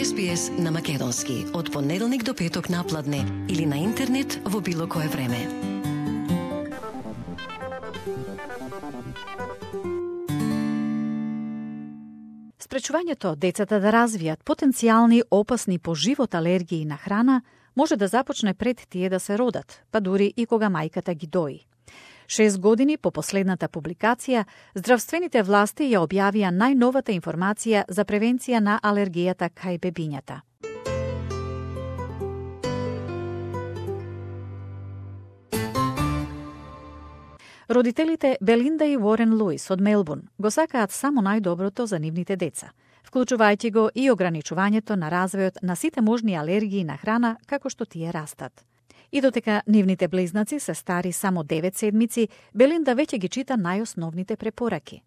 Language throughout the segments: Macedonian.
SBS на македонски од понеделник до петок напладне или на интернет во било кое време. Спречувањето децата да развијат потенцијални опасни по живот алергии на храна може да започне пред тие да се родат, па дури и кога мајката ги дои. 6 години по последната публикација, здравствените власти ја објавија најновата информација за превенција на алергијата кај бебињата. Родителите Белинда и Уорен Луис од Мелбурн го сакаат само најдоброто за нивните деца, вклучувајќи го и ограничувањето на развојот на сите можни алергии на храна како што тие растат. И дотека нивните близнаци се стари само 9 седмици, Белинда веќе ги чита најосновните препораки.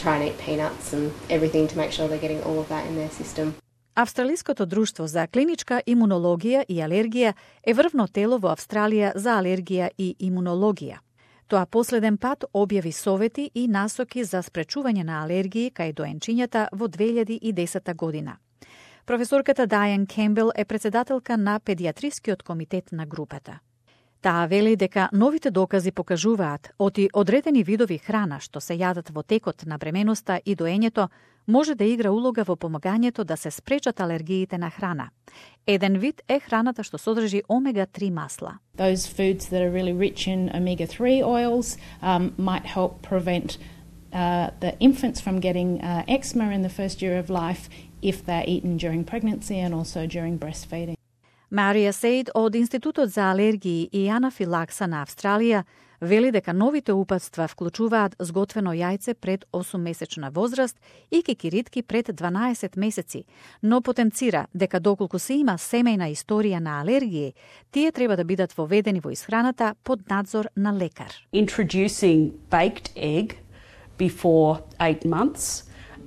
Австралиското друштво за клиничка имунологија и алергија е врвно тело во Австралија за алергија и имунологија. Тоа последен пат објави совети и насоки за спречување на алергии кај доенчињата во 2010 година. Професорката Дайан Кембел е председателка на педиатрискиот комитет на групата. Таа вели дека новите докази покажуваат оти одредени видови храна што се јадат во текот на бременоста и доењето може да игра улога во помагањето да се спречат алергиите на храна. Еден вид е храната што содржи омега-3 масла. Those foods that are really rich in omega-3 oils might help prevent the infants from getting eczema in the first year of life if they're eaten during pregnancy and also during breastfeeding. Марија Сейд од Институтот за алергии и анафилакса на Австралија вели дека новите упатства вклучуваат сготвено јајце пред 8-месечна возраст и кикиритки пред 12 месеци, но потенцира дека доколку се има семејна историја на алергии, тие треба да бидат воведени во исхраната под надзор на лекар. Introducing baked egg before 8 months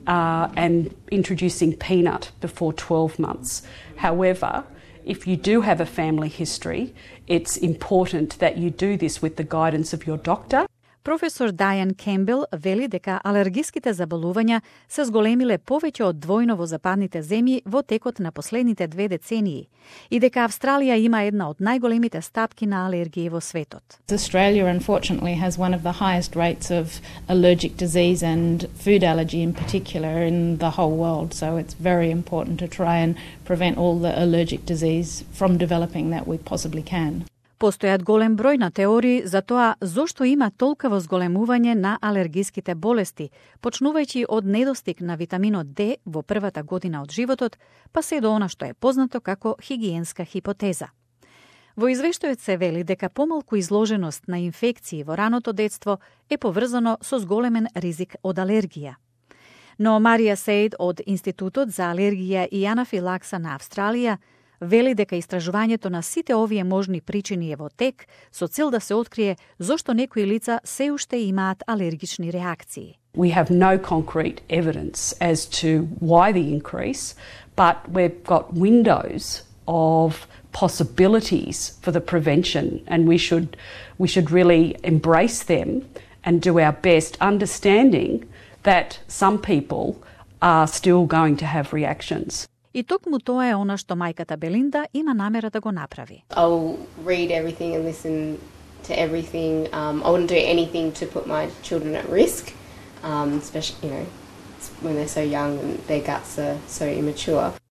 and introducing peanut before 12 months. However, if you do have a family history, it's important that you do this with the guidance of your doctor. Професор Дайан Кембел вели дека алергиските заболувања се зголемиле повеќе од двојно во западните земји во текот на последните 2 децении и дека Австралија има една од најголемите стапки на алергии во светот. Australia unfortunately has one of the highest rates of allergic disease and food allergy in particular in the whole world, so it's very important to try and prevent all the allergic disease from developing that we possibly can. Постојат голем број на теории за тоа зошто има толкова зголемување на алергиските болести, почнувајќи од недостиг на витаминот D во првата година од животот, па се до она што е познато како хигиенска хипотеза. Во извештајот се вели дека помалку изложеност на инфекции во раното детство е поврзано со зголемен ризик од алергија. Но Марија Сейд од Институтот за алергија и анафилакса на Австралија вели дека истражувањето на сите овие можни причини е во тек со цел да се открие зошто некои лица се уште имаат алергични реакции. We have no concrete evidence as to why the increase, but we've got windows of possibilities for the prevention and we should really embrace them and do our best, understanding that some people are still going to have reactions. И токму тоа е она што мајката Белинда има намера да го направи. I'll read everything and listen to everything. I wouldn't do anything to put my children at risk, especially when they're so young and their guts are so immature.